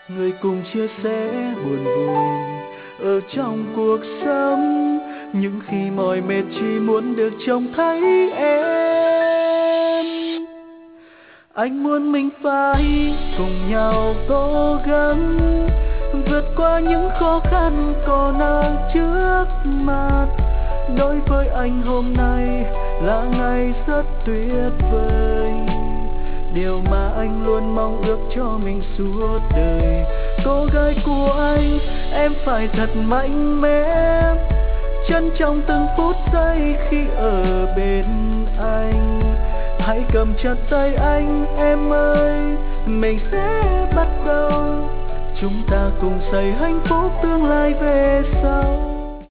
người cùng chia sẻ buồn vui ở trong cuộc sống. Những khi mỏi mệt chỉ muốn được trông thấy em. Anh muốn mình phải cùng nhau cố gắng vượt qua những khó khăn còn ở trước mặt. Đối với anh hôm nay là ngày rất tuyệt vời, điều mà anh luôn mong ước cho mình suốt đời. Cô gái của anh, em phải thật mạnh mẽ, trân trọng từng phút giây khi ở bên anh. Hãy cầm chặt tay anh em ơi, mình sẽ bắt đầu, chúng ta cùng xây hạnh phúc tương lai về sau.